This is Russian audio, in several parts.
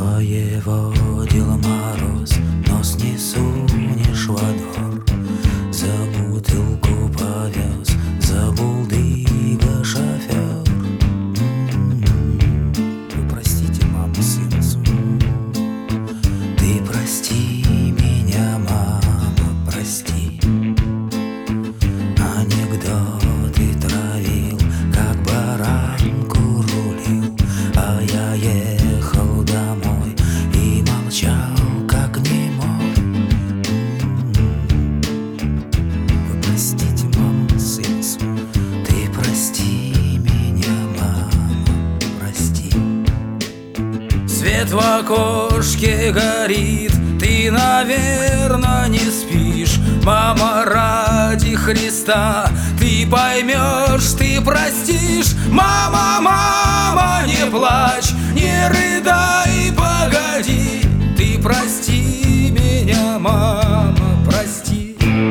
Воеводил мороз, нос не сунешь во двор. За бутылку повез, забулдыга шофер. Вы простите, мама, сын свой. Ты прости меня, мама, прости. Анекдоты травил, как баранку рулил, а я ехал домой и молчал, как немой. Вы простите, мама, сын свой. Ты прости меня, мама, прости. Свет в окошке горит, ты, наверно, не спишь. Мама, ради Христа, ты поймешь, ты простишь. Мама, мама, не плачь, не рыдай, погоди. Ты прости меня, мама, прости.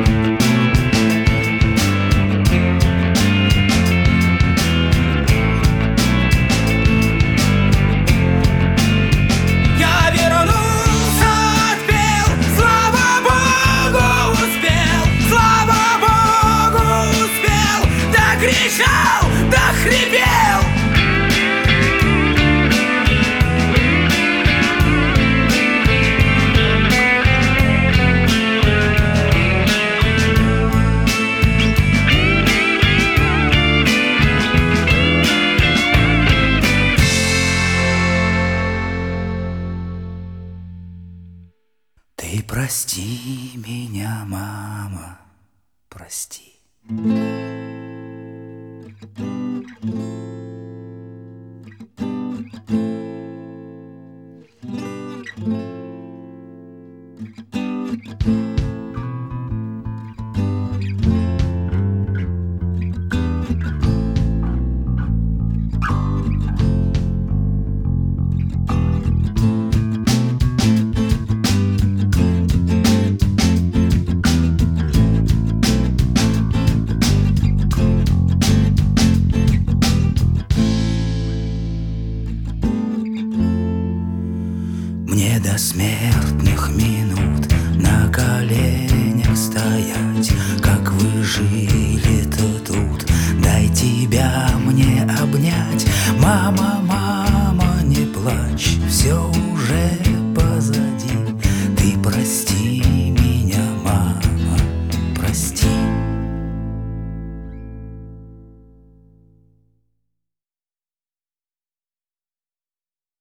Кричал, да хрипел. Ты прости меня, мама, прости. Мне до смертных минут на коленях стоять. Как вы жили-то тут, дай тебя мне обнять. Мама, мама, не плачь, все уже